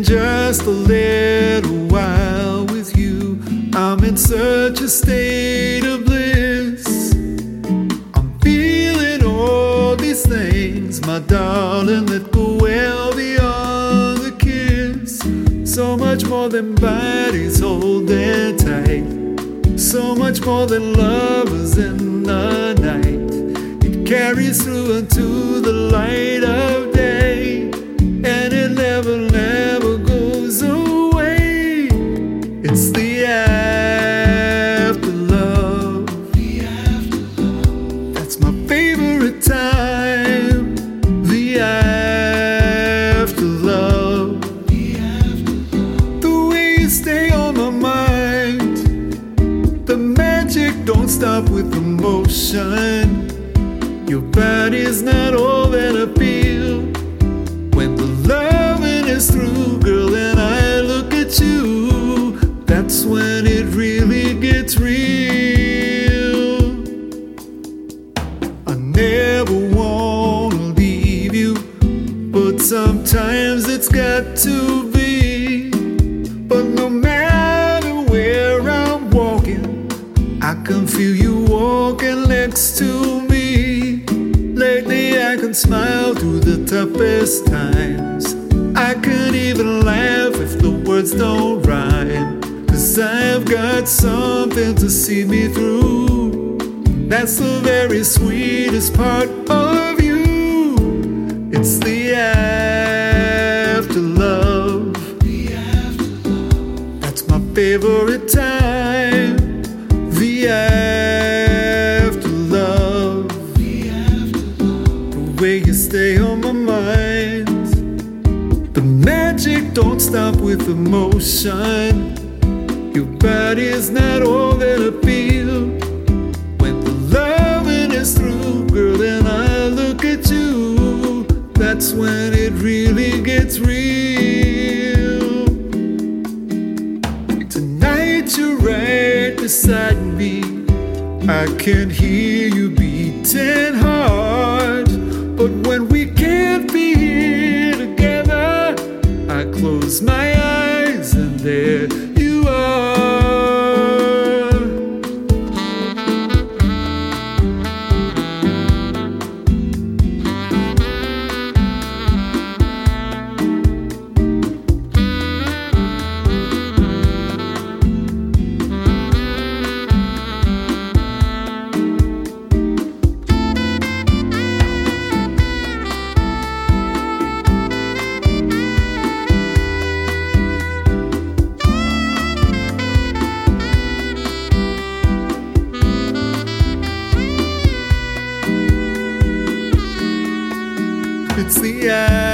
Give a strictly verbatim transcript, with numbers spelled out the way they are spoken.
in just a little while with you. I'm in such a state of bliss. I'm feeling all these things, my darling, that go well beyond the kiss. So much more than bodies holding tight, so much more than lovers in the night. It carries through into the light of day, and it never, never goes away. It's the afterlove. The afterlove. That's my favorite time. The afterlove. The afterlove. The way you stay on my mind. The magic don't stop with emotion. Your body's not all that I feel. When the loving is through, girl, and I look at you, that's when it really gets real. I never wanna leave you, but sometimes it's got to be. But no matter where I'm walking, I can feel you walking next to me. Lately I can smile through the toughest times. I can even laugh if the words don't rhyme, 'cause I've got something to see me through. That's the very sweetest part of you. It's the afterlove. The afterlove. That's my favorite time. The afterlove. The afterlove. The way you stay on my mind. The magic don't stop with emotion. Your body is not all that I feel. When the loving is through, girl, and I look at you, that's when it really gets real. Tonight you're right beside me. I can hear you beating hard. But when we can't be here together, I close my eyes and there you are. It's the